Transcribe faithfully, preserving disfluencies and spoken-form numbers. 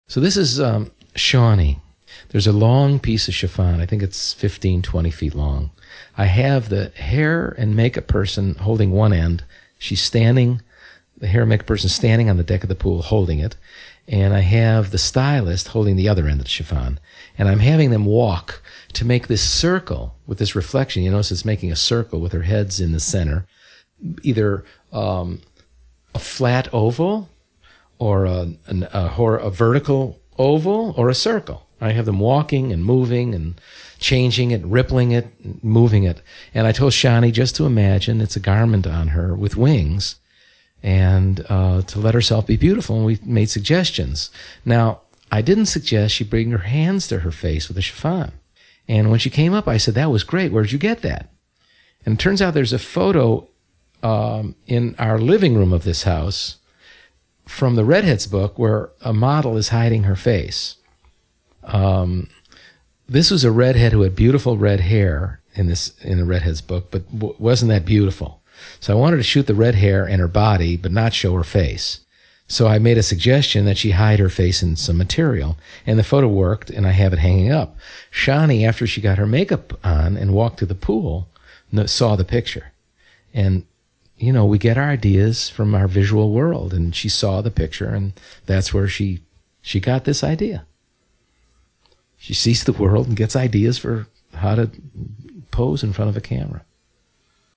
So this is um, Shawnee. There's a long piece of chiffon. I think it's fifteen, twenty feet long. I have the hair and makeup person holding one end. She's standing, the hair and makeup person standing on the deck of the pool holding it. And I have the stylist holding the other end of the chiffon. And I'm having them walk to make this circle with this reflection. You notice it's making a circle with her heads in the center. Either um, a flat oval or a, an, a, a vertical oval or a circle. I have them walking and moving and changing it, rippling it, moving it. And I told Shani just to imagine it's a garment on her with wings and uh, to let herself be beautiful. And we made suggestions. Now, I didn't suggest she bring her hands to her face with a chiffon. And when she came up, I said, that was great. Where'd you get that? And it turns out there's a photo um, in our living room of this house from the Redheads book where a model is hiding her face. Um, this was a redhead who had beautiful red hair in this in the Redheads book, but w- wasn't that beautiful. So I wanted to shoot the red hair and her body, but not show her face. So I made a suggestion that she hide her face in some material, and the photo worked, and I have it hanging up. Shani, after she got her makeup on and walked to the pool, saw the picture. And you know, we get our ideas from our visual world, and she saw the picture, and that's where she she got this idea. She sees the world and gets ideas for how to pose in front of a camera.